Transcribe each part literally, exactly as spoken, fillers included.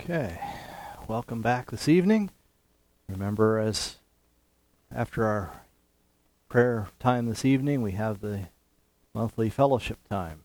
Okay, welcome back this evening. Remember, as after our prayer time this evening, we have the monthly fellowship time.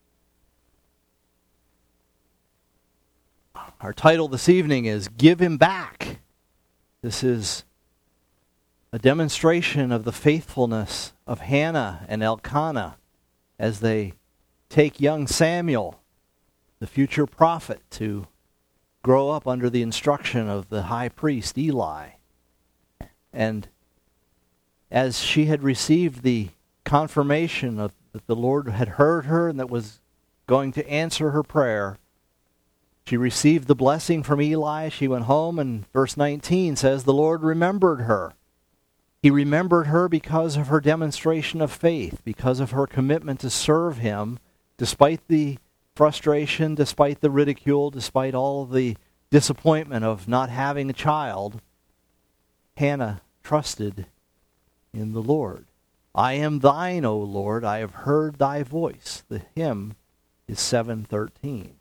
Our title this evening is Give Him Back. This is a demonstration of the faithfulness of Hannah and Elkanah as they take young Samuel, the future prophet, to grow up under the instruction of the high priest Eli. And as she had received the confirmation of that the Lord had heard her and that was going to answer her prayer, she received the blessing from Eli. She went home, and verse nineteen says the Lord remembered her. He remembered her because of her demonstration of faith, because of her commitment to serve Him, despite the frustration, despite the ridicule, despite all the disappointment of not having a child. Hannah trusted in the Lord. I am thine, O Lord, I have heard thy voice. The hymn is seven thirteen.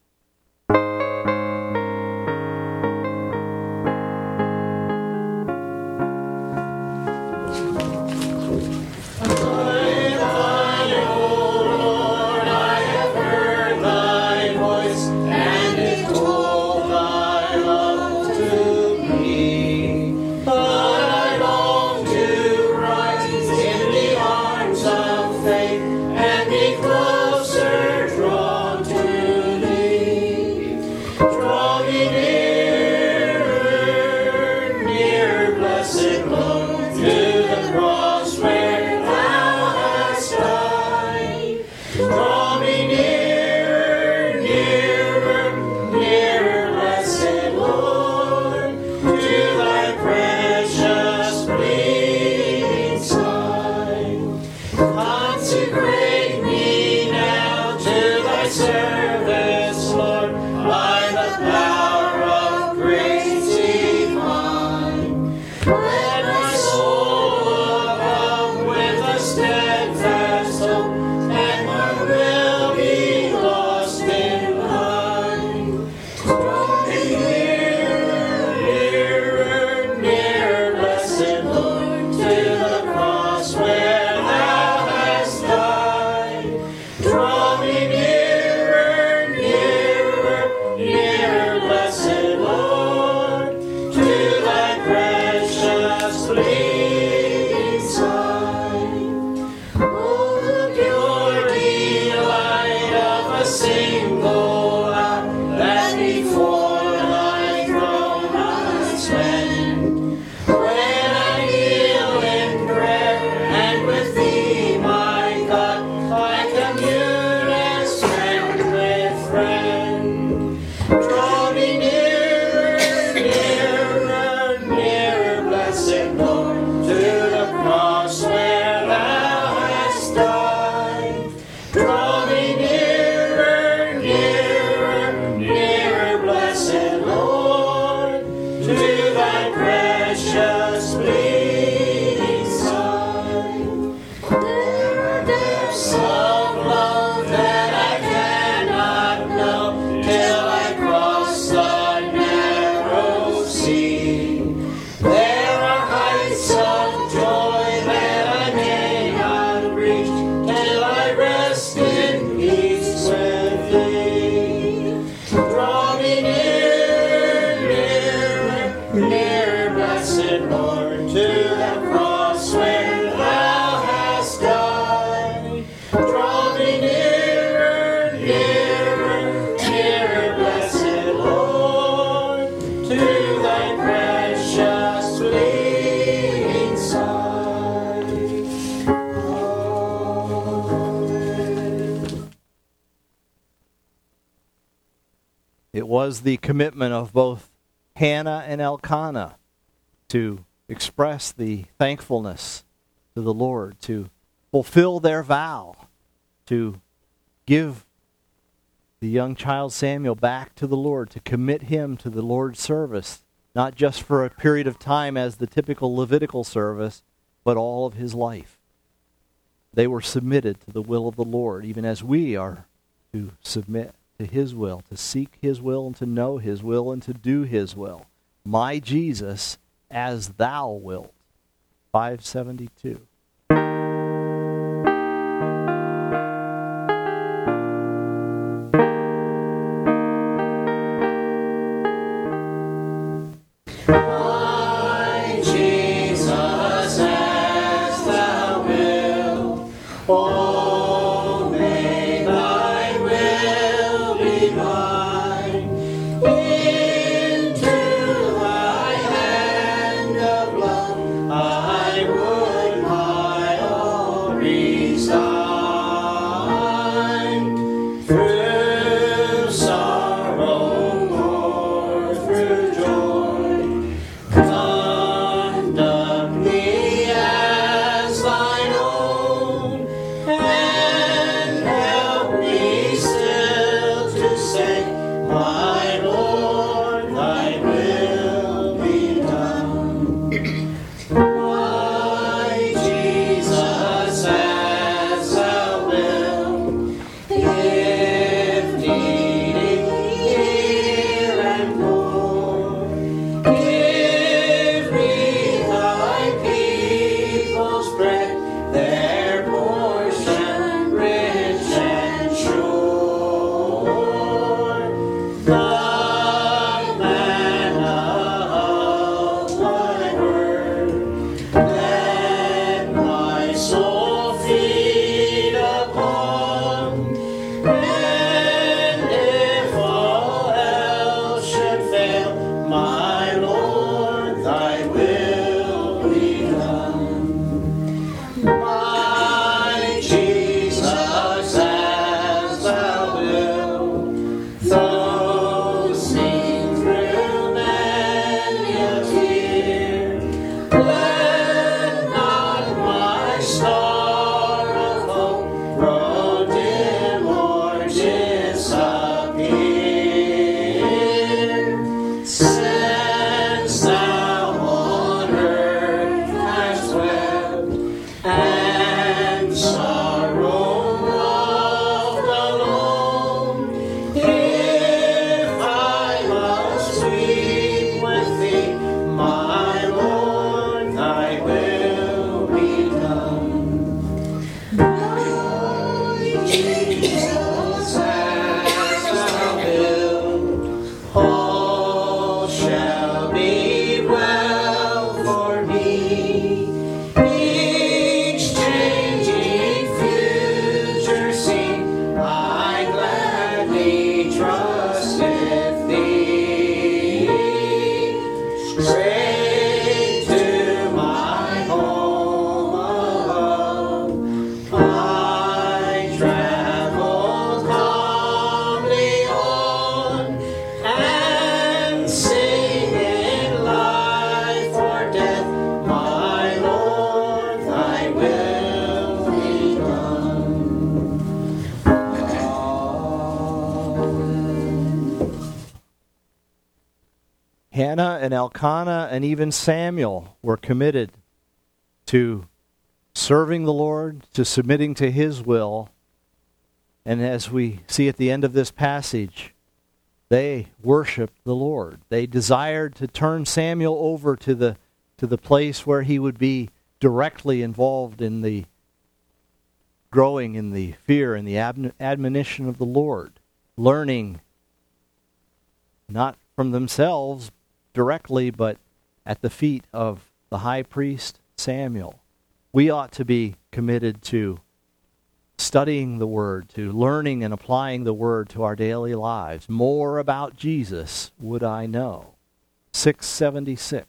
It was the commitment of both Hannah and Elkanah to express the thankfulness to the Lord, to fulfill their vow, to give the young child Samuel back to the Lord, to commit him to the Lord's service, not just for a period of time as the typical Levitical service, but all of his life. They were submitted to the will of the Lord, even as we are to submit to his will, to seek his will and to know his will and to do his will. My Jesus, as thou wilt. five seventy-two. Hannah and Elkanah and even Samuel were committed to serving the Lord, to submitting to his will. And as we see at the end of this passage, they worshiped the Lord. They desired to turn Samuel over to the to the place where he would be directly involved in the growing in the fear and the admon- admonition of the Lord, learning not from themselves directly, but at the feet of the high priest Samuel. We ought to be committed to studying the Word, to learning and applying the Word to our daily lives. More about Jesus would I know. six seventy-six.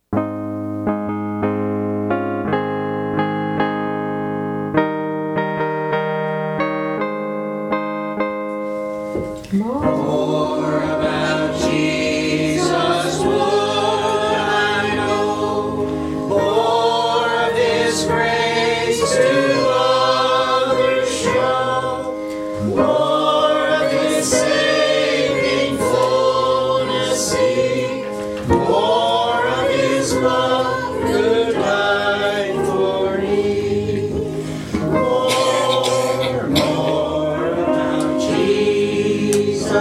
More about Jesus would I know, more of His grace to others show, more of His saving fullness seek, more of His love could die for me. More, more about Jesus.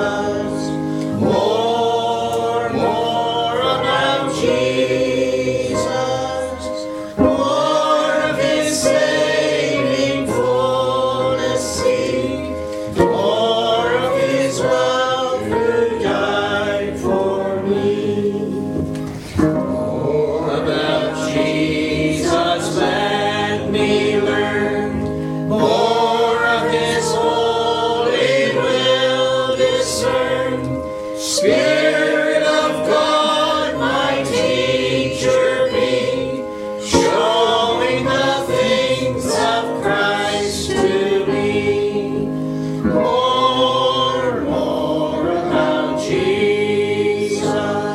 More, more about Jesus.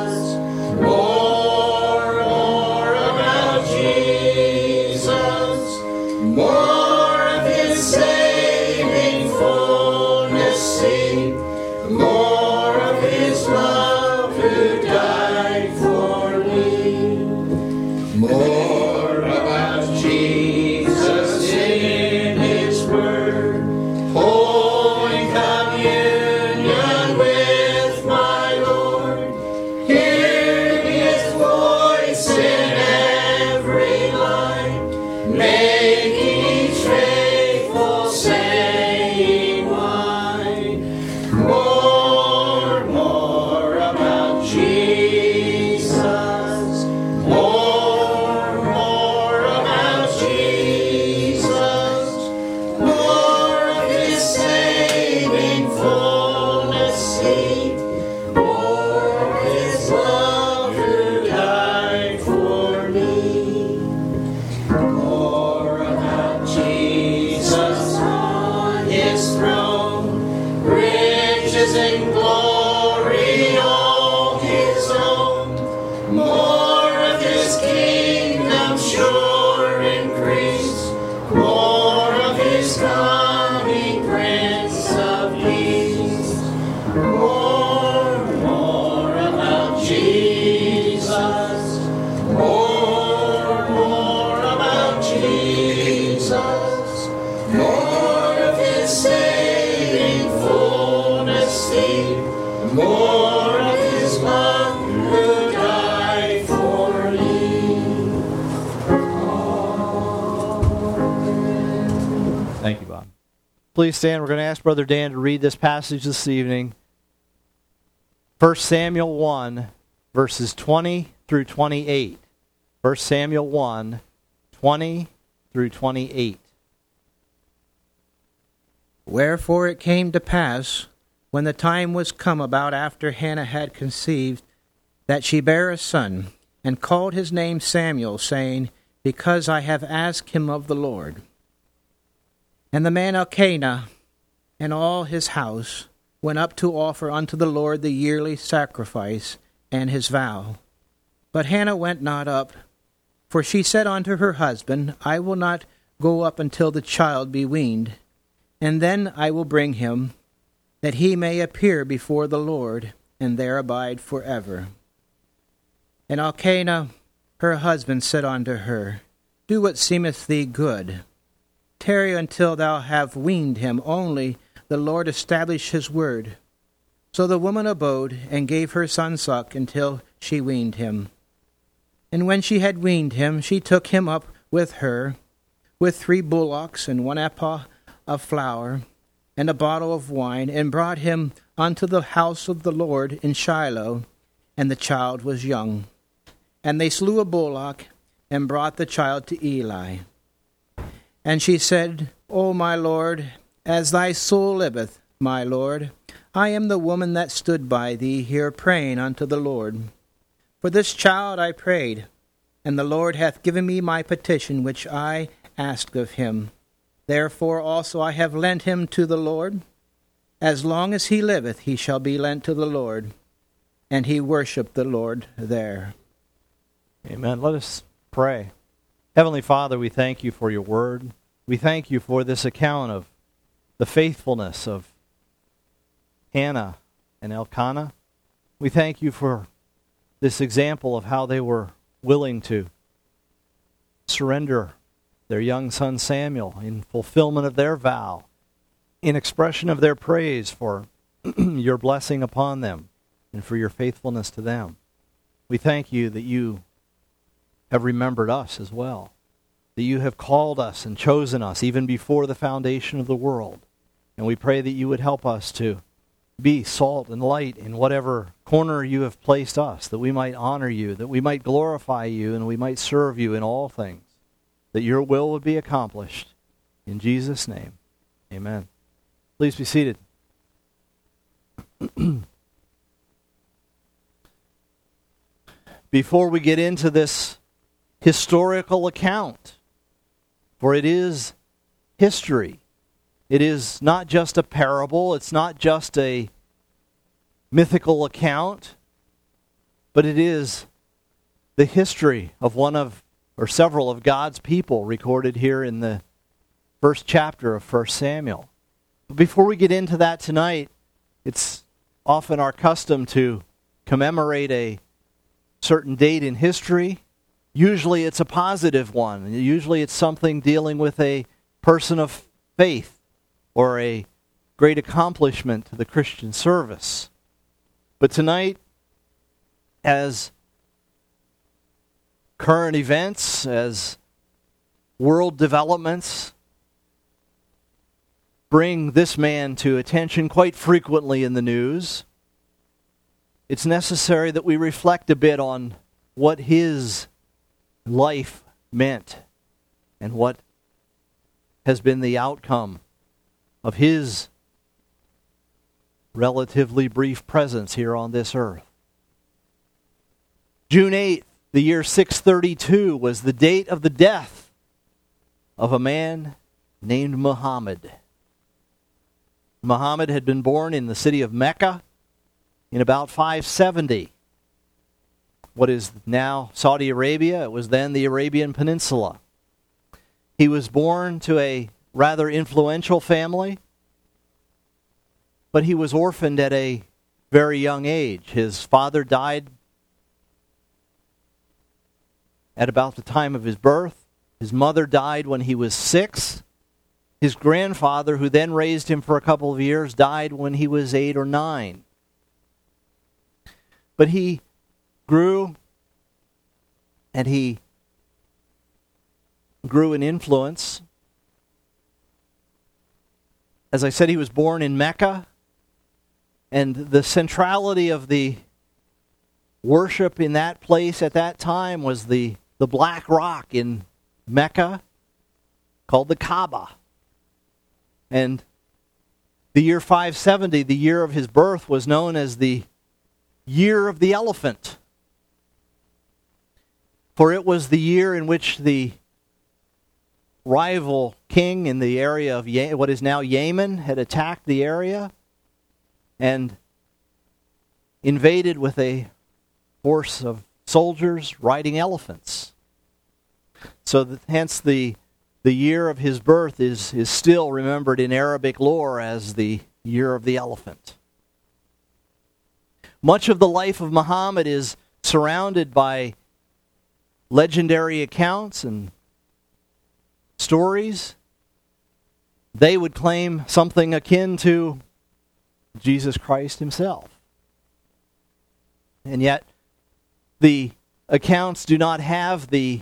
More, more about Jesus. More of His saving fullness see. More of His love who died for me. More about Jesus in His word. Holding communion with my Lord. Hearing His voice in every line. Making each faithful saying wine. More, more about Jesus. More, more about Jesus. More of His saving fullness see. More of His love who died for me. More about Jesus on His throne. Riches and glory all His own. More of His kingdom sure increase. More of His coming Prince of Peace. More, more about Jesus. More, more about Jesus. More of His saving fullness see. More of His love who died for me. Thank you, Bob. Please stand. We're going to ask Brother Dan to read this passage this evening. First Samuel one, verses twenty through twenty-eight. First Samuel one, twenty through twenty-eight. Wherefore it came to pass, when the time was come about after Hannah had conceived, that she bare a son, and called his name Samuel, saying, Because I have asked him of the Lord. And the man Elkanah and all his house went up to offer unto the Lord the yearly sacrifice and his vow. But Hannah went not up, for she said unto her husband, I will not go up until the child be weaned, and then I will bring him, that he may appear before the Lord, and there abide forever. And Elkanah her husband said unto her, Do what seemeth thee good. Tarry until thou have weaned him, only the Lord establish his word. So the woman abode, and gave her son suck until she weaned him. And when she had weaned him, she took him up with her, with three bullocks, and one ephah of flour, and a bottle of wine, and brought him unto the house of the Lord in Shiloh, and the child was young. And they slew a bullock, and brought the child to Eli. And she said, O my Lord, as thy soul liveth, my Lord, I am the woman that stood by thee here praying unto the Lord. For this child I prayed, and the Lord hath given me my petition which I asked of him. Therefore also I have lent him to the Lord. As long as he liveth, he shall be lent to the Lord. And he worshipped the Lord there. Amen. Let us pray. Heavenly Father, we thank you for your word. We thank you for this account of the faithfulness of Hannah and Elkanah. We thank you for this example of how they were willing to surrender their young son Samuel in fulfillment of their vow, in expression of their praise for your blessing upon them and for your faithfulness to them. We thank you that you have remembered us as well, that you have called us and chosen us even before the foundation of the world. And we pray that you would help us to be salt and light in whatever corner you have placed us, that we might honor you, that we might glorify you, and we might serve you in all things, that your will would be accomplished. In Jesus' name, amen. Please be seated. Before we get into this historical account, for it is history, It is not just a parable, it's not just a mythical account, but it is the history of one of, or several of God's people recorded here in the first chapter of First Samuel. But before we get into that tonight, it's often our custom to commemorate a certain date in history. Usually it's a positive one. Usually it's something dealing with a person of faith or a great accomplishment to the Christian service. But tonight, as current events, as world developments bring this man to attention quite frequently in the news, it's necessary that we reflect a bit on what his life meant and what has been the outcome of his relatively brief presence here on this earth. June eighth, the year six thirty-two, was the date of the death of a man named Muhammad. Muhammad had been born in the city of Mecca in about five seventy. What is now Saudi Arabia, it was then the Arabian Peninsula. He was born to a rather influential family, but he was orphaned at a very young age. His father died at about the time of his birth. His mother died when he was six. His grandfather, who then raised him for a couple of years, died when he was eight or nine. But he grew, and he grew in influence. As I said, he was born in Mecca, and the centrality of the worship in that place at that time was the, the black rock in Mecca called the Kaaba. And the year five seventy, the year of his birth, was known as the year of the elephant. For it was the year in which the rival king in the area of Ye- what is now Yemen had attacked the area and invaded with a force of soldiers riding elephants. So that, hence the the year of his birth is, is still remembered in Arabic lore as the year of the elephant. Much of the life of Muhammad is surrounded by legendary accounts and stories. They would claim something akin to Jesus Christ himself. And yet, the accounts do not have the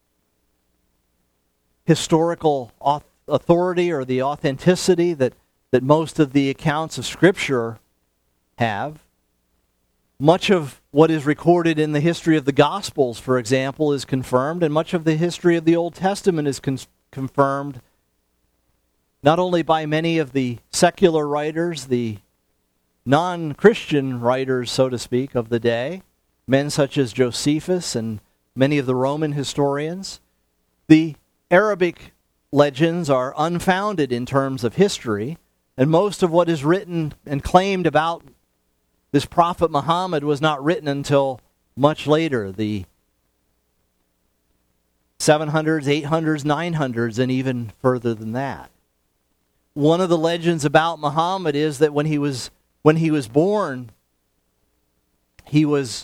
historical authority or the authenticity that, that most of the accounts of Scripture have. Much of what is recorded in the history of the Gospels, for example, is confirmed, and much of the history of the Old Testament is con- confirmed not only by many of the secular writers, the non-Christian writers, so to speak, of the day, men such as Josephus and many of the Roman historians. The Arabic legends are unfounded in terms of history, and most of what is written and claimed about this prophet Muhammad was not written until much later, the seven hundreds, eight hundreds, nine hundreds, and even further than that. One of the legends about Muhammad is that when he was when he was born, he was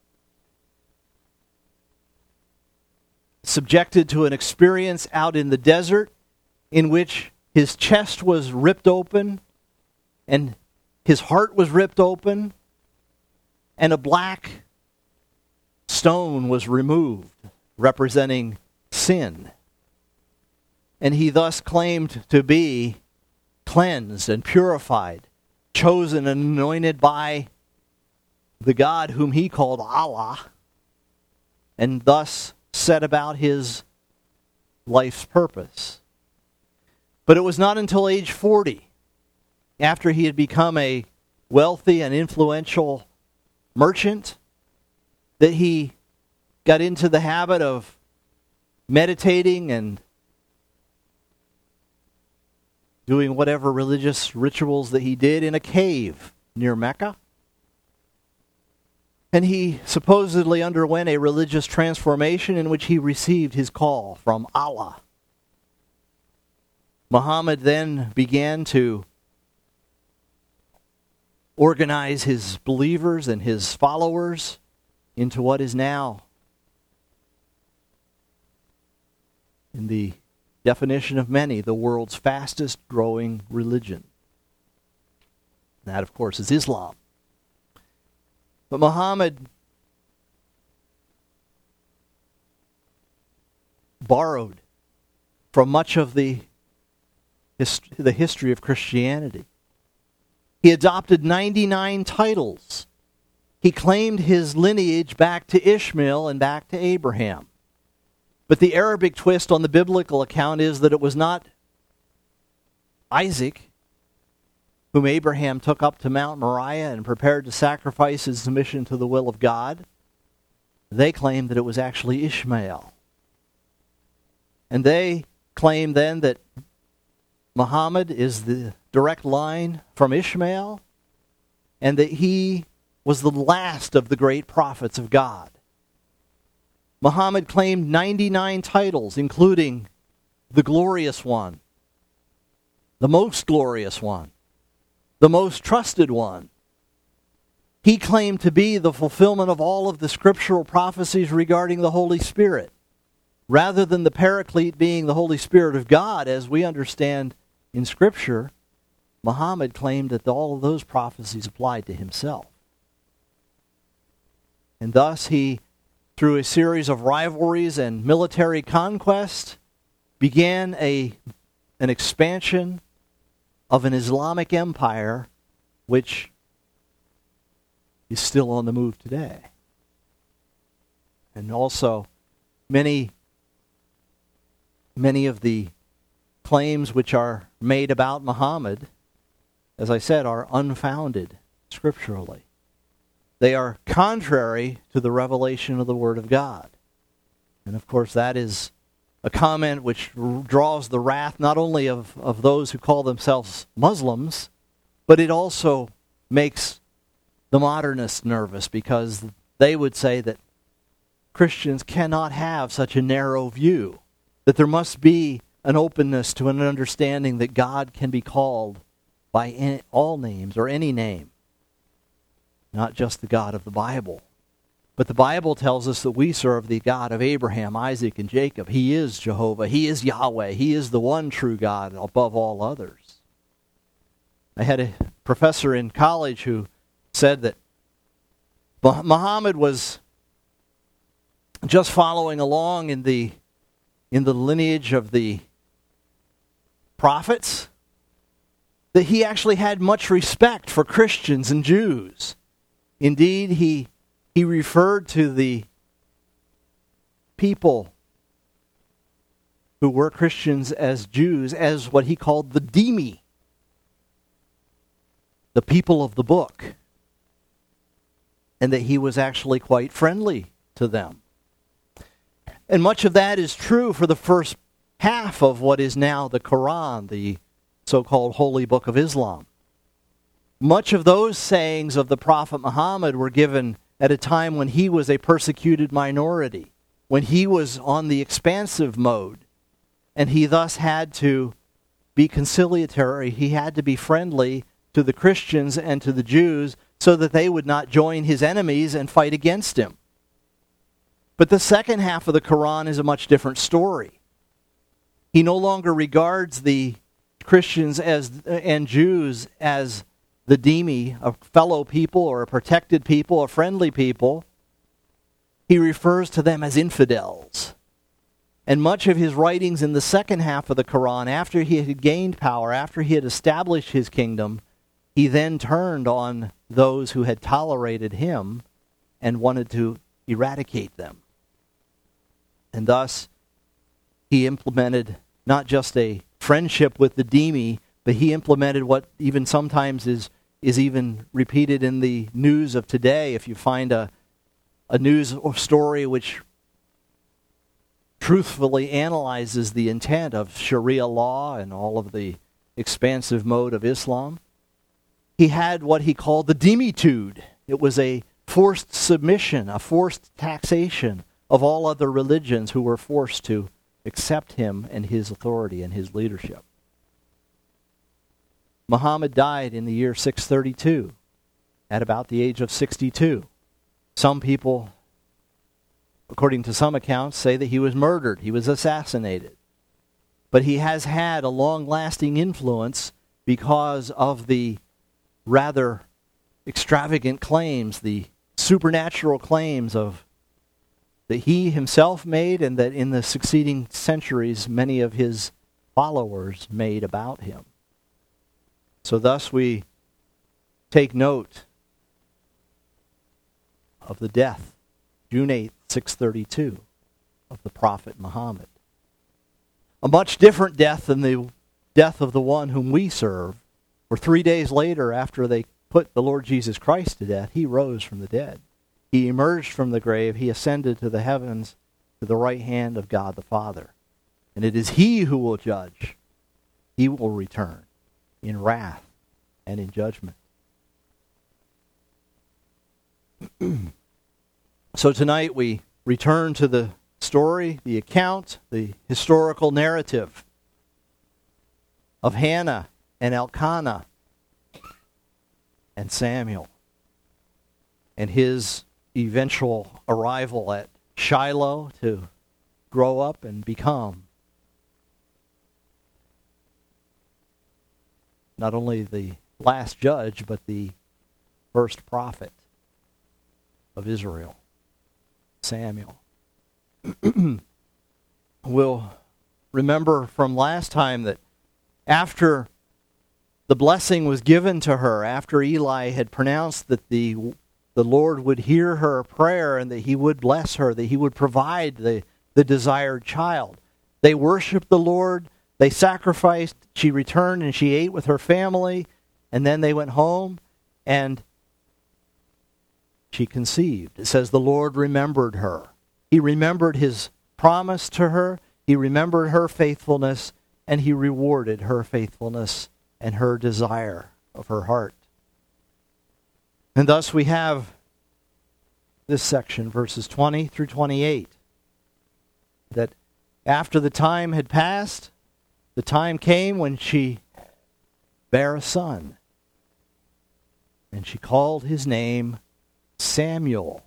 subjected to an experience out in the desert in which his chest was ripped open and his heart was ripped open and a black stone was removed representing sin. And he thus claimed to be cleansed and purified, chosen and anointed by the God whom he called Allah, and thus set about his life's purpose. But it was not until age forty, after he had become a wealthy and influential merchant, that he got into the habit of meditating and doing whatever religious rituals that he did in a cave near Mecca. And he supposedly underwent a religious transformation in which he received his call from Allah. Muhammad then began to organize his believers and his followers into what is now, in the definition of many, the world's fastest growing religion. That, of course, is Islam. But Muhammad borrowed from much of the, hist- the history of Christianity. He adopted ninety-nine titles. He claimed his lineage back to Ishmael and back to Abraham. But the Arabic twist on the biblical account is that it was not Isaac, whom Abraham took up to Mount Moriah and prepared to sacrifice his submission to the will of God. They claimed that it was actually Ishmael. And they claimed then that Muhammad is the direct line from Ishmael, and that he was the last of the great prophets of God. Muhammad claimed ninety-nine titles, including the glorious one, the most glorious one, the most trusted one. He claimed to be the fulfillment of all of the scriptural prophecies regarding the Holy Spirit, rather than the Paraclete being the Holy Spirit of God, as we understand in Scripture. Muhammad claimed that all of those prophecies applied to himself. And thus he, through a series of rivalries and military conquest, began a, an expansion of an Islamic empire which is still on the move today. And also, many, many of the claims which are made about Muhammad, as I said, are unfounded scripturally. They are contrary to the revelation of the Word of God. And of course, that is a comment which r- draws the wrath not only of, of those who call themselves Muslims, but it also makes the modernists nervous, because they would say that Christians cannot have such a narrow view, that there must be an openness to an understanding that God can be called by any, all names or any name, not just the God of the Bible. But the Bible tells us that we serve the God of Abraham, Isaac, and Jacob. He is Jehovah. He is Yahweh. He is the one true God above all others. I had a professor in college who said that Muhammad was just following along in the in the lineage of the prophets, that he actually had much respect for Christians and Jews. Indeed, he he referred to the people who were Christians as Jews as what he called the dhimmi, the people of the book, and that he was actually quite friendly to them. And much of that is true for the first half of what is now the Quran, the so-called Holy Book of Islam. Much of those sayings of the Prophet Muhammad were given at a time when he was a persecuted minority, when he was on the expansive mode, and he thus had to be conciliatory. He had to be friendly to the Christians and to the Jews so that they would not join his enemies and fight against him. But the second half of the Quran is a much different story. He no longer regards the Christians as and Jews as the dhimmi, a fellow people or a protected people, a friendly people. He refers to them as infidels. And much of his writings in the second half of the Quran, after he had gained power, after he had established his kingdom, he then turned on those who had tolerated him and wanted to eradicate them. And thus, he implemented not just a friendship with the dhimmi, but he implemented what even sometimes is is even repeated in the news of today. If you find a a news story which truthfully analyzes the intent of Sharia law and all of the expansive mode of Islam. He had what he called the dhimitude. It was a forced submission, a forced taxation of all other religions who were forced to accept him and his authority and his leadership. Muhammad died in the year six thirty-two, at about the age of sixty-two. Some people, according to some accounts, say that he was murdered, he was assassinated. But he has had a long-lasting influence because of the rather extravagant claims, the supernatural claims of that he himself made and that in the succeeding centuries many of his followers made about him. So thus we take note of the death, June eighth, six thirty-two, of the Prophet Muhammad. A much different death than the death of the one whom we serve, for three days later after they put the Lord Jesus Christ to death, he rose from the dead. He emerged from the grave, he ascended to the heavens to the right hand of God the Father. And it is he who will judge. He will return in wrath and in judgment. So tonight we return to the story, the account, the historical narrative of Hannah and Elkanah and Samuel and his eventual arrival at Shiloh to grow up and become not only the last judge, but the first prophet of Israel, Samuel. We'll remember from last time that after the blessing was given to her, after Eli had pronounced that the the Lord would hear her prayer and that he would bless her, that he would provide the, the desired child, they worshiped the Lord, they sacrificed, she returned and she ate with her family, and then they went home and she conceived. It says the Lord remembered her. He remembered his promise to her, he remembered her faithfulness, and he rewarded her faithfulness and her desire of her heart. And thus we have this section, verses twenty through twenty-eight, that after the time had passed, the time came when she bare a son, and she called his name Samuel,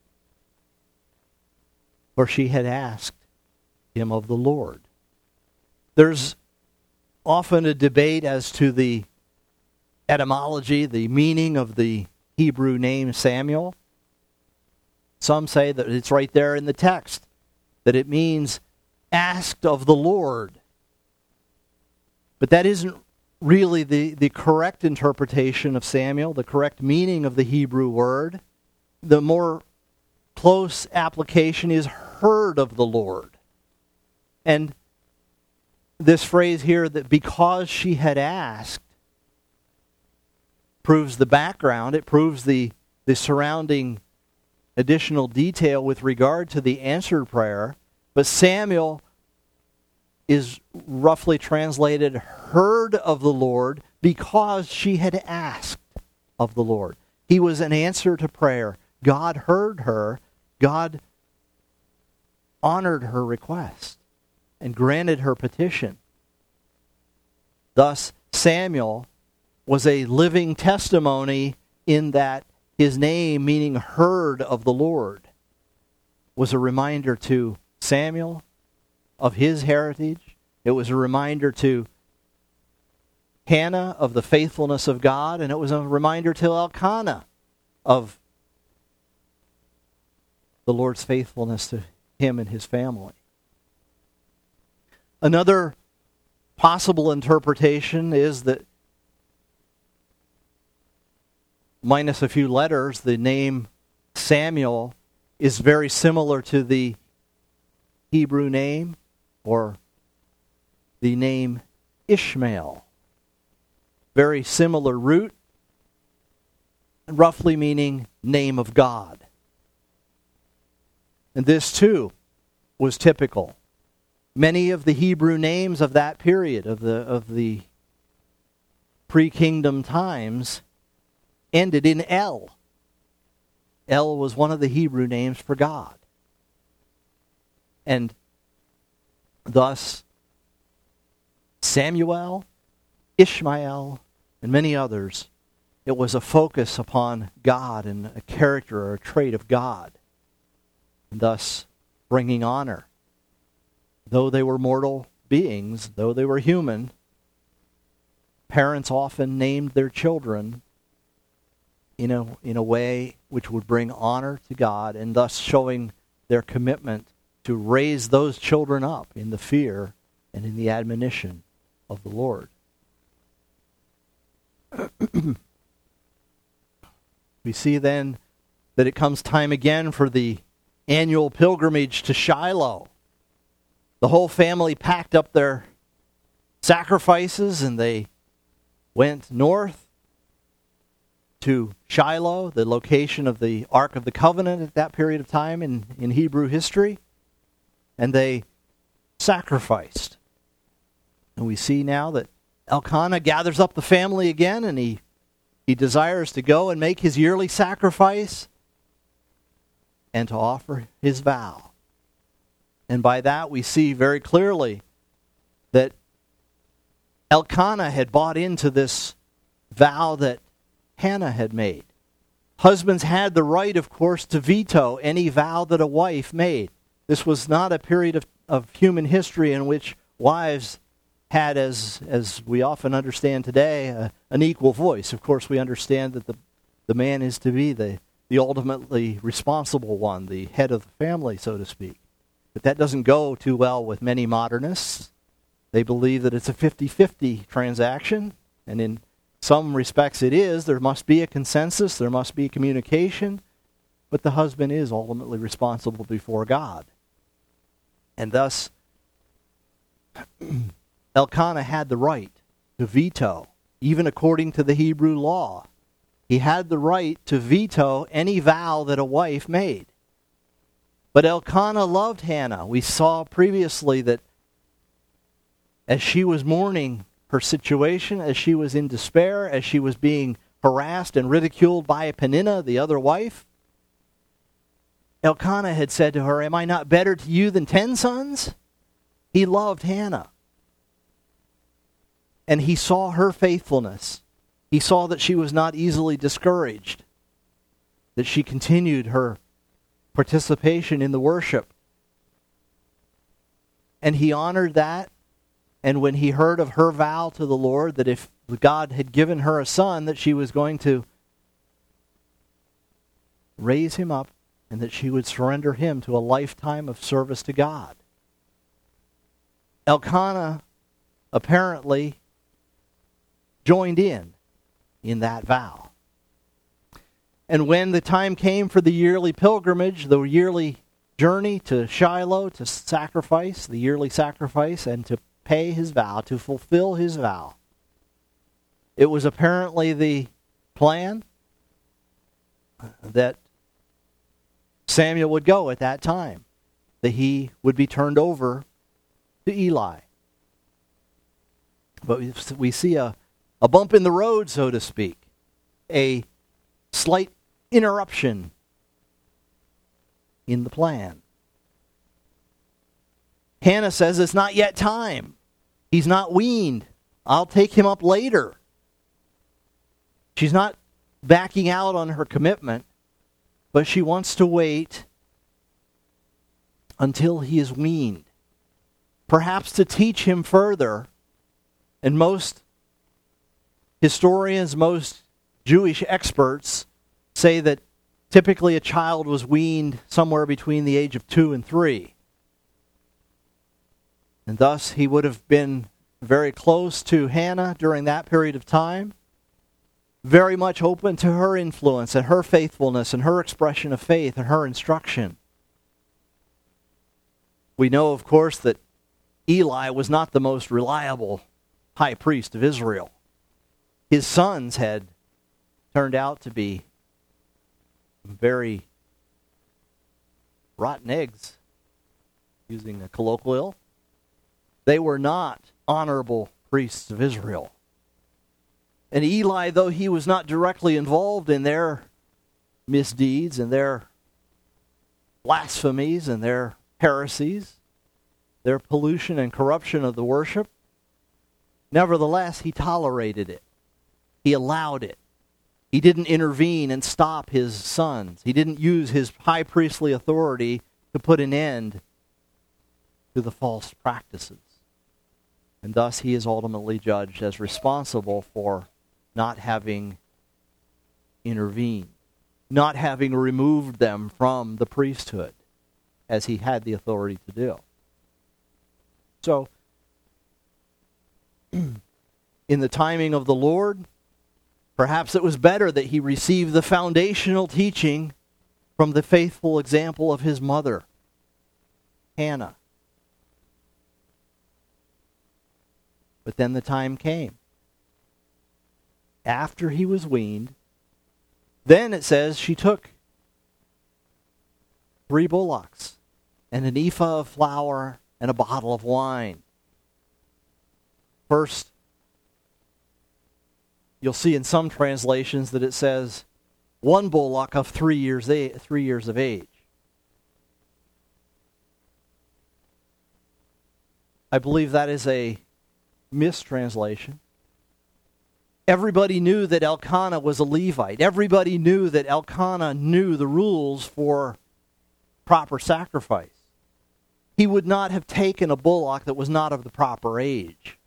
for she had asked him of the Lord. There's often a debate as to the etymology, the meaning of the Hebrew name Samuel. Some say that it's right there in the text, that it means asked of the Lord. But that isn't really the, the correct interpretation of Samuel, the correct meaning of the Hebrew word. The more close application is heard of the Lord. And this phrase here, that because she had asked, proves the background. It proves the, the surrounding additional detail with regard to the answered prayer. But Samuel is roughly translated heard of the Lord because she had asked of the Lord. He was an answer to prayer. God heard her. God honored her request and granted her petition. Thus, Samuel was a living testimony in that his name, meaning heard of the Lord, was a reminder to Samuel of his heritage. It was a reminder to Hannah of the faithfulness of God, and it was a reminder to Elkanah of the Lord's faithfulness to him and his family. Another possible interpretation is that, minus a few letters, the name Samuel is very similar to the Hebrew name or the name Ishmael. Very similar root, roughly meaning name of God. And this too was typical. Many of the Hebrew names of that period, of the of the pre-kingdom times ended in El. El was one of the Hebrew names for God. And thus, Samuel, Ishmael, and many others, it was a focus upon God and a character or a trait of God, and thus bringing honor. Though they were mortal beings, though they were human, parents often named their children in a, in a way which would bring honor to God, and thus showing their commitment to raise those children up in the fear and in the admonition of the Lord. We see then that it comes time again for the annual pilgrimage to Shiloh. The whole family packed up their sacrifices and they went north to Shiloh, the location of the Ark of the Covenant at that period of time in, in Hebrew history, and they sacrificed. And we see now that Elkanah gathers up the family again, and he, he desires to go and make his yearly sacrifice and to offer his vow. And by that we see very clearly that Elkanah had bought into this vow that Hannah had made. Husbands had the right, of course, to veto any vow that a wife made. This was not a period of, of human history in which wives had, as as we often understand today, uh, an equal voice. Of course, we understand that the, the man is to be the, the ultimately responsible one, the head of the family, so to speak. But that doesn't go too well with many modernists. They believe that it's a fifty-fifty transaction, and in some respects it is. There must be a consensus, there must be communication, but the husband is ultimately responsible before God. And thus, Elkanah had the right to veto, even according to the Hebrew law. He had the right to veto any vow that a wife made. But Elkanah loved Hannah. We saw previously that as she was mourning her situation, as she was in despair, as she was being harassed and ridiculed by Peninnah, the other wife, Elkanah had said to her, "Am I not better to you than ten sons?" He loved Hannah. And he saw her faithfulness. He saw that she was not easily discouraged, that she continued her participation in the worship. And he honored that. And when he heard of her vow to the Lord that if God had given her a son, that she was going to raise him up and that she would surrender him to a lifetime of service to God. Elkanah apparently joined in in that vow. And when the time came for the yearly pilgrimage, the yearly journey to Shiloh to sacrifice, the yearly sacrifice, and to pay his vow, to fulfill his vow, it was apparently the plan that Samuel would go at that time, that he would be turned over to Eli. But we, we see a, a bump in the road, so to speak, a slight interruption in the plan. Hannah says, "It's not yet time. He's not weaned. I'll take him up later." She's not backing out on her commitment, but she wants to wait until he is weaned. Perhaps to teach him further. And most historians, most Jewish experts say that typically a child was weaned somewhere between the age of two and three. And thus he would have been very close to Hannah during that period of time, very much open to her influence and her faithfulness and her expression of faith and her instruction. We know, of course, that Eli was not the most reliable high priest of Israel. His sons had turned out to be very rotten eggs, using a colloquial. They were not honorable priests of Israel. And Eli, though he was not directly involved in their misdeeds and their blasphemies and their heresies, their pollution and corruption of the worship, nevertheless, he tolerated it. He allowed it. He didn't intervene and stop his sons. He didn't use his high priestly authority to put an end to the false practices. And thus he is ultimately judged as responsible for not having intervened, not having removed them from the priesthood as he had the authority to do. So, in the timing of the Lord, perhaps it was better that he received the foundational teaching from the faithful example of his mother, Hannah. But then the time came. After he was weaned, then it says she took three bullocks and an ephah of flour and a bottle of wine. First, you'll see in some translations that it says one bullock of three years a- three years of age. I believe that is a mistranslation. Everybody knew that Elkanah was a Levite. Everybody knew that Elkanah knew the rules for proper sacrifice. He would not have taken a bullock that was not of the proper age.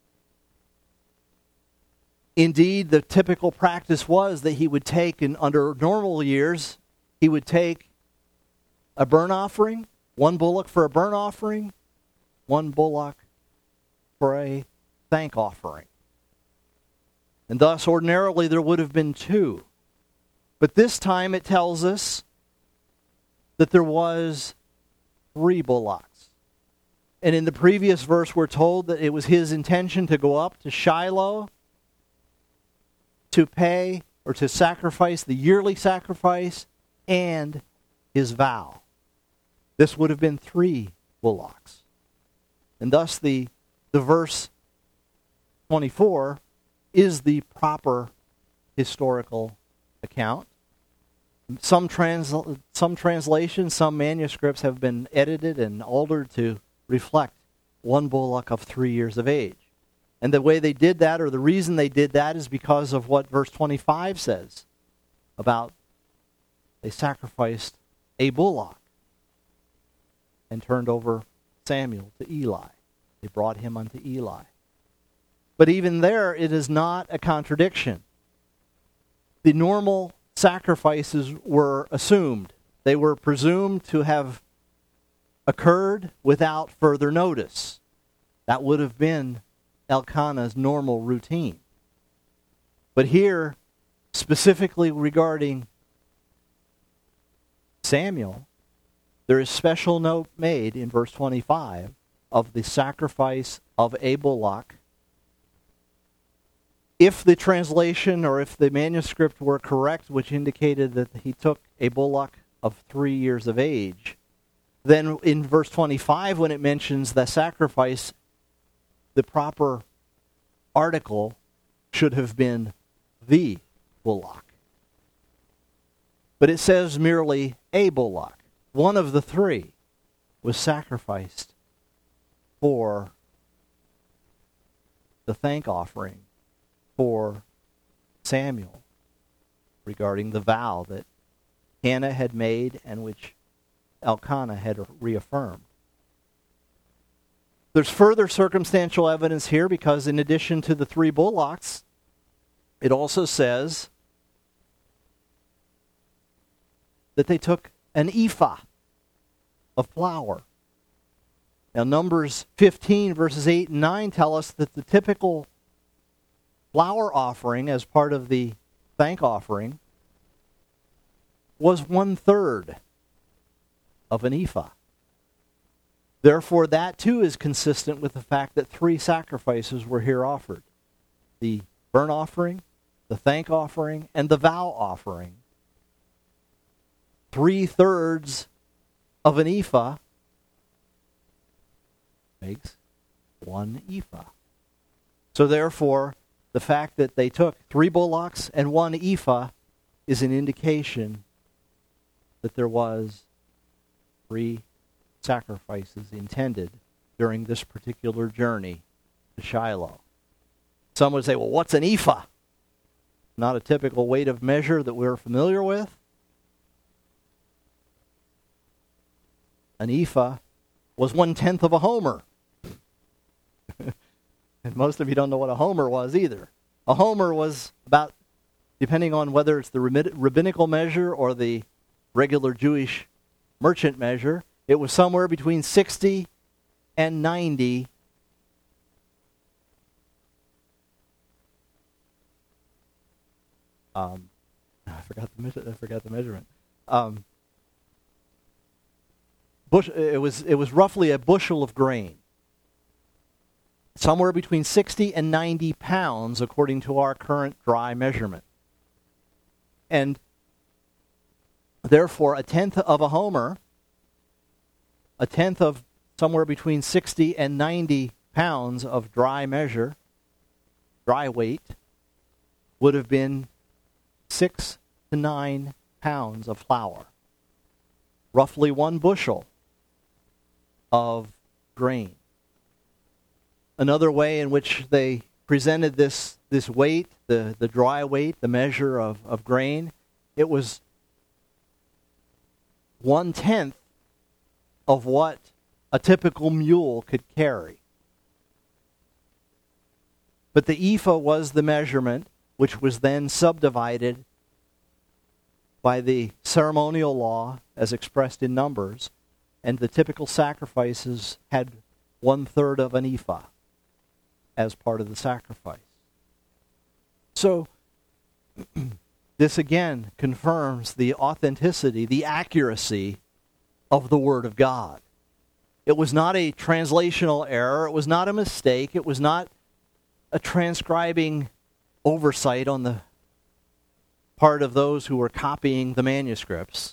Indeed, the typical practice was that he would take, in under normal years, he would take a burnt offering, one bullock for a burnt offering, one bullock for a thank offering. And thus, ordinarily, there would have been two. But this time it tells us that there was three bullocks. And in the previous verse, we're told that it was his intention to go up to Shiloh to pay or to sacrifice the yearly sacrifice and his vow. This would have been three bullocks. And thus the, the verse twenty-four is the proper historical account. Some trans, some translations, some manuscripts have been edited and altered to reflect one bullock of three years of age. And the way they did that, or the reason they did that, is because of what verse twenty-five says about they sacrificed a bullock and turned over Samuel to Eli. They brought him unto Eli. But even there, it is not a contradiction. The normal sacrifices were assumed. They were presumed to have occurred without further notice. That would have been Elkanah's normal routine. But here, specifically regarding Samuel, there is special note made in verse twenty-five of the sacrifice of a bullock. If the translation or if the manuscript were correct, which indicated that he took a bullock of three years of age, then in verse twenty-five, when it mentions the sacrifice, the proper article should have been the bullock. But it says merely a bullock. One of the three was sacrificed for the thank offering for Samuel regarding the vow that Hannah had made and which Elkanah had reaffirmed. There's further circumstantial evidence here because in addition to the three bullocks, it also says that they took an ephah of flour. Now Numbers fifteen verses eight and nine tell us that the typical flour offering as part of the thank offering was one-third of an ephah. Therefore, that too is consistent with the fact that three sacrifices were here offered. The burnt offering, the thank offering, and the vow offering. Three-thirds of an ephah makes one ephah. So therefore, the fact that they took three bullocks and one ephah is an indication that there was three sacrifices intended during this particular journey to Shiloh. Some would say, well, what's an ephah? Not a typical weight of measure that we're familiar with. An ephah was one-tenth of a homer. And most of you don't know what a homer was either. A homer was about, depending on whether it's the rabbinical measure or the regular Jewish merchant measure, it was somewhere between sixty and ninety um, I forgot the me- I forgot the measurement. Um, bush. It was it was roughly a bushel of grain. Somewhere between sixty and ninety pounds, according to our current dry measurement. And therefore, a tenth of a homer, a tenth of somewhere between sixty and ninety pounds of dry measure, dry weight, would have been six to nine pounds of flour. Roughly one bushel of grain. Another way in which they presented this, this weight, the, the dry weight, the measure of, of grain, it was one-tenth of what a typical mule could carry. But the ephah was the measurement, which was then subdivided by the ceremonial law as expressed in Numbers, and the typical sacrifices had one-third of an ephah as part of the sacrifice. So, this again confirms the authenticity, the accuracy of the Word of God. It was not a translational error. It was not a mistake. It was not a transcribing oversight on the part of those who were copying the manuscripts.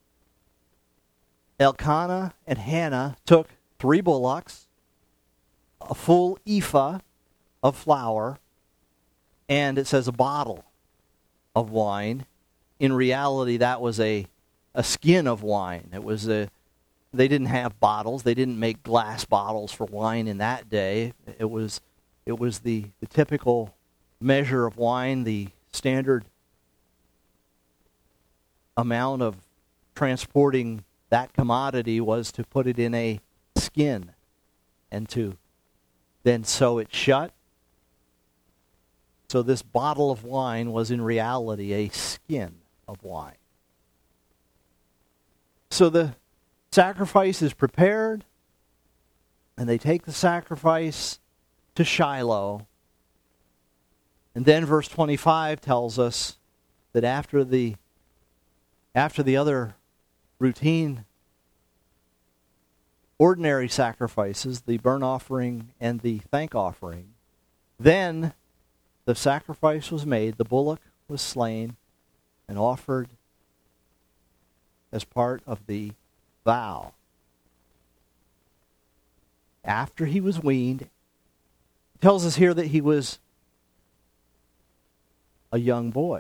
Elkanah and Hannah took three bullocks, a full ephah of flour, and it says a bottle of wine. In reality, that was a, a skin of wine. It was a They didn't have bottles. They didn't make glass bottles for wine in that day. It was it was the, the typical measure of wine, the standard amount of transporting that commodity was to put it in a skin and to then sew it shut. So this bottle of wine was in reality a skin of wine. So the sacrifice is prepared, and they take the sacrifice to Shiloh. And then verse twenty-five tells us that after the after the other routine ordinary sacrifices, the burnt offering and the thank offering, then the sacrifice was made, the bullock was slain and offered as part of the vow. After he was weaned, it tells us here that he was a young boy.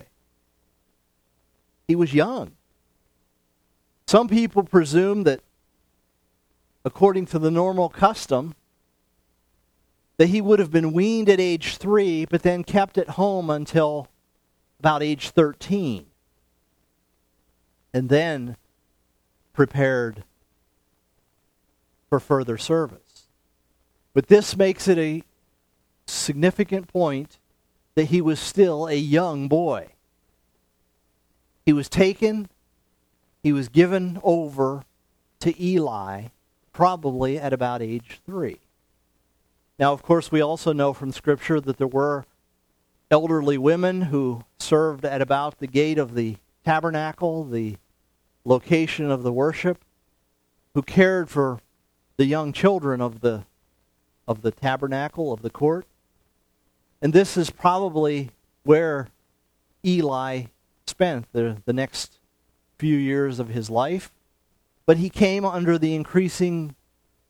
He was young. Some people presume that, according to the normal custom, that he would have been weaned at age three, but then kept at home until about age thirteen, and then prepared for further service. But this makes it a significant point that he was still a young boy. He was taken, he was given over to Eli, probably at about age three. Now, of course, we also know from Scripture that there were elderly women who served at about the gate of the tabernacle, the location of the worship, who cared for the young children of the of the tabernacle, of the court. And this is probably where Eli spent the, the next few years of his life. But he came under the increasing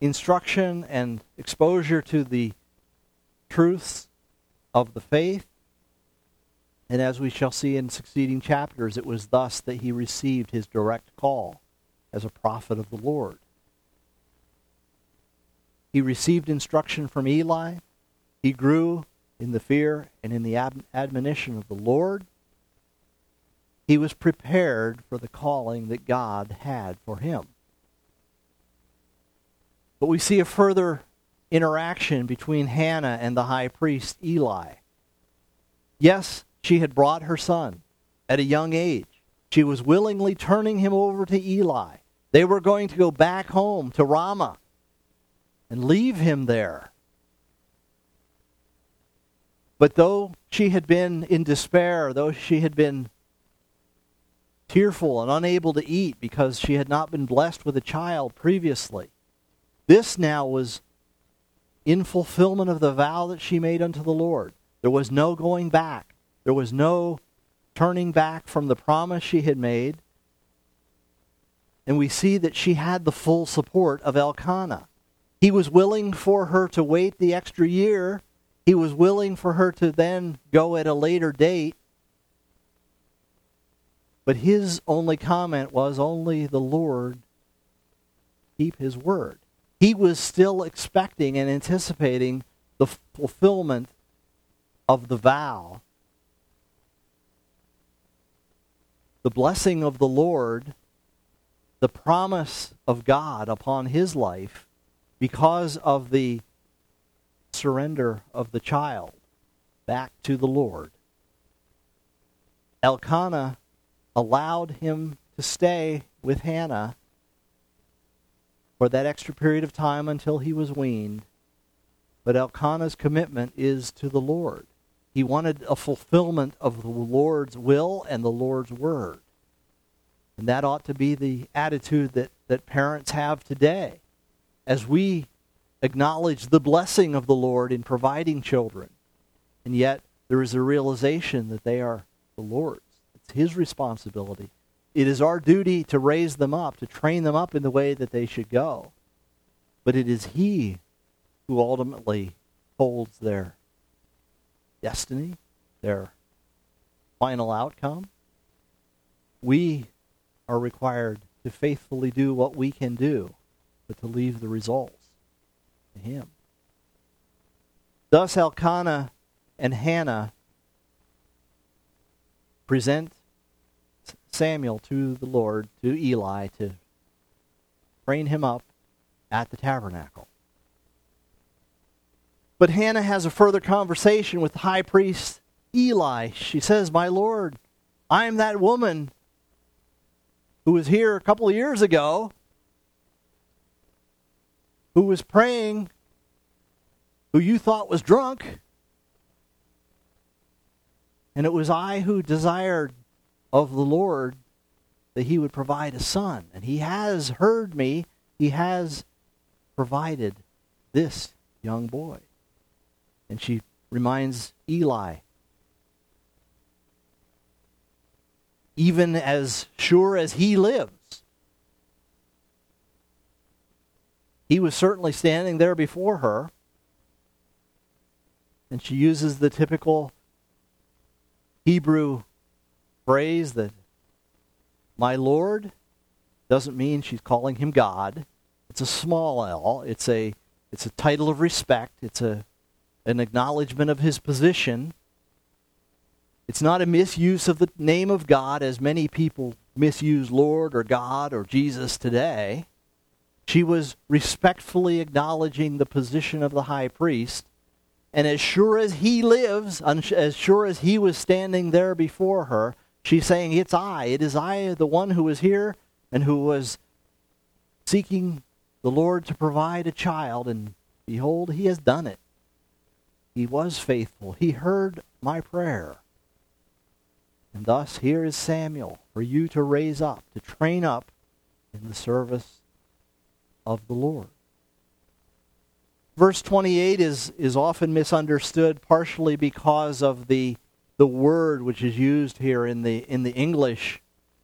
instruction and exposure to the truths of the faith. And as we shall see in succeeding chapters, it was thus that he received his direct call as a prophet of the Lord. He received instruction from Eli. He grew in the fear and in the ad- admonition of the Lord. He was prepared for the calling that God had for him. But we see a further interaction between Hannah and the high priest Eli. Yes, she had brought her son at a young age. She was willingly turning him over to Eli. They were going to go back home to Ramah and leave him there. But though she had been in despair, though she had been tearful and unable to eat because she had not been blessed with a child previously, this now was in fulfillment of the vow that she made unto the Lord. There was no going back. There was no turning back from the promise she had made. And we see that she had the full support of Elkanah. He was willing for her to wait the extra year. He was willing for her to then go at a later date. But his only comment was, only the Lord keep his word. He was still expecting and anticipating the fulfillment of the vow. The blessing of the Lord, the promise of God upon his life because of the surrender of the child back to the Lord. Elkanah allowed him to stay with Hannah for that extra period of time until he was weaned. But Elkanah's commitment is to the Lord. He wanted a fulfillment of the Lord's will and the Lord's word. And that ought to be the attitude that, that parents have today as we acknowledge the blessing of the Lord in providing children. And yet there is a realization that they are the Lord's. It's his responsibility. It is our duty to raise them up, to train them up in the way that they should go. But it is he who ultimately holds their destiny, their final outcome. We are required to faithfully do what we can do, but to leave the results to him. Thus Elkanah and Hannah present Samuel to the Lord, to Eli, to train him up at the tabernacle. But Hannah has a further conversation with the high priest Eli. She says, "My Lord, I am that woman who was here a couple of years ago, who was praying, who you thought was drunk. And it was I who desired of the Lord that he would provide a son. And he has heard me. He has provided this young boy." And she reminds Eli, even as sure as he lives, he was certainly standing there before her. And she uses the typical Hebrew phrase that "my Lord" doesn't mean she's calling him God. It's a small L. It's a it's a title of respect. It's a an acknowledgement of his position. It's not a misuse of the name of God as many people misuse Lord or God or Jesus today. She was respectfully acknowledging the position of the high priest. And as sure as he lives, as sure as he was standing there before her, she's saying, "It's I. It is I, the one who was here and who was seeking the Lord to provide a child. And behold, he has done it. He was faithful. He heard my prayer. And thus here is Samuel for you to raise up, to train up in the service of the Lord." Verse twenty-eight is, is often misunderstood, partially because of the, the word which is used here in the, in the English.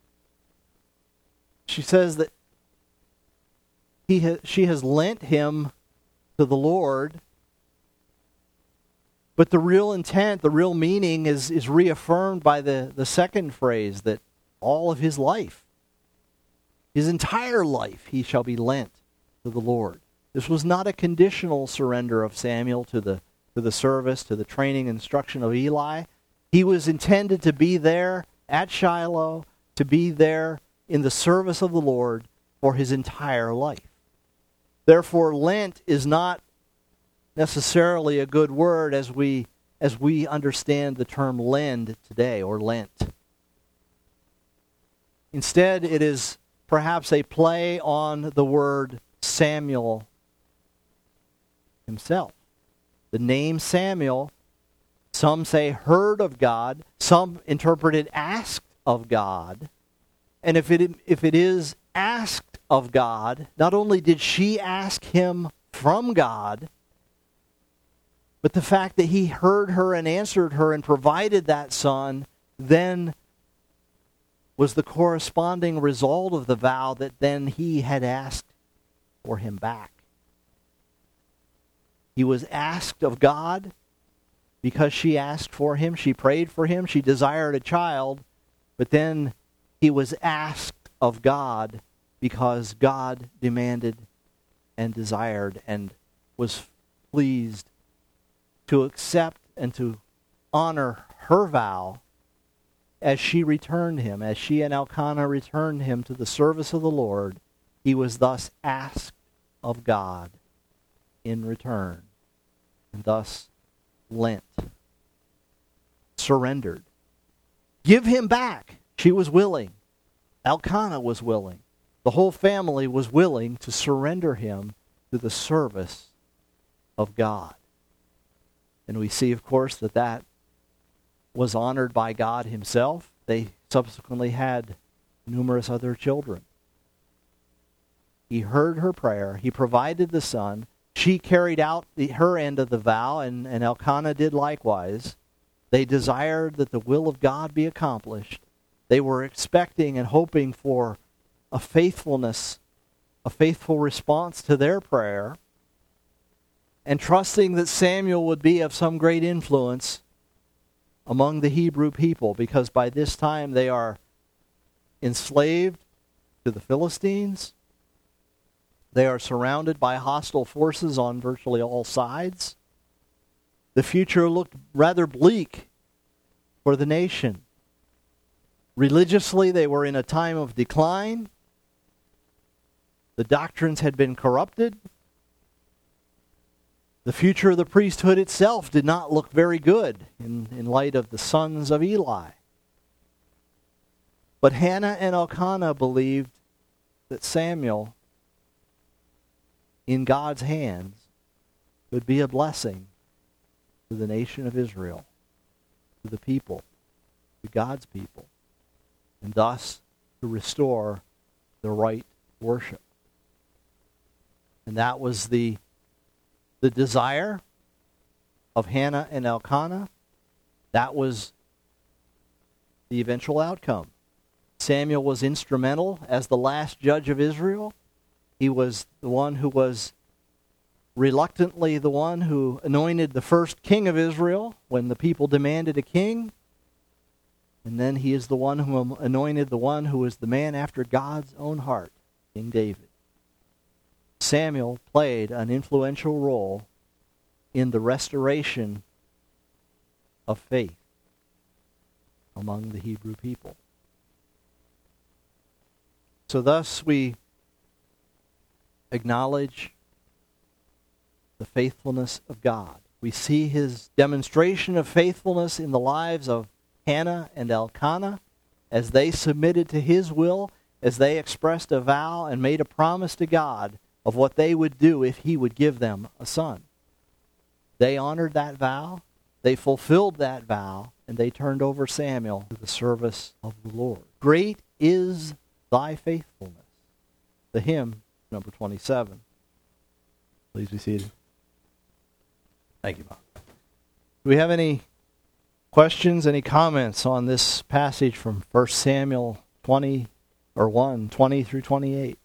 She says that he ha, she has lent him to the Lord. But the real intent, the real meaning is, is reaffirmed by the, the second phrase, that all of his life, his entire life, he shall be lent to the Lord. This was not a conditional surrender of Samuel to the, to the service, to the training and instruction of Eli. He was intended to be there at Shiloh, to be there in the service of the Lord for his entire life. Therefore, Lent is not necessarily a good word as we as we understand the term lend today, or Lent. Instead, it is perhaps a play on the word Samuel himself. The name Samuel, some say heard of God, some interpret it asked of God. And if it if it is asked of God, not only did she ask him from God, but the fact that he heard her and answered her and provided that son then was the corresponding result of the vow that then he had asked for him back. He was asked of God because she asked for him. She prayed for him. She desired a child. But then he was asked of God because God demanded and desired and was pleased to accept and to honor her vow as she returned him, as she and Elkanah returned him to the service of the Lord. He was thus asked of God in return, and thus lent, surrendered. Give him back. She was willing. Elkanah was willing. The whole family was willing to surrender him to the service of God. And we see, of course, that that was honored by God himself. They subsequently had numerous other children. He heard her prayer. He provided the son. She carried out the, her end of the vow, and, and Elkanah did likewise. They desired that the will of God be accomplished. They were expecting and hoping for a faithfulness, a faithful response to their prayer, and trusting that Samuel would be of some great influence among the Hebrew people, because by this time they are enslaved to the Philistines. They are surrounded by hostile forces on virtually all sides. The future looked rather bleak for the nation. Religiously, they were in a time of decline. The doctrines had been corrupted. The future of the priesthood itself did not look very good in, in light of the sons of Eli. But Hannah and Elkanah believed that Samuel, in God's hands, would be a blessing to the nation of Israel, to the people, to God's people, and thus to restore the right worship. And that was the The desire of Hannah and Elkanah. That was the eventual outcome. Samuel was instrumental as the last judge of Israel. He was the one who was reluctantly the one who anointed the first king of Israel when the people demanded a king. And then he is the one who anointed the one who was the man after God's own heart, King David. Samuel played an influential role in the restoration of faith among the Hebrew people. So thus we acknowledge the faithfulness of God. We see his demonstration of faithfulness in the lives of Hannah and Elkanah as they submitted to his will, as they expressed a vow and made a promise to God of what they would do if he would give them a son. They honored that vow, they fulfilled that vow, and they turned over Samuel to the service of the Lord. Great is thy faithfulness. The hymn, number twenty-seven. Please be seated. Thank you, Bob. Do we have any questions, any comments on this passage from First Samuel twenty, or one, twenty through twenty-eight?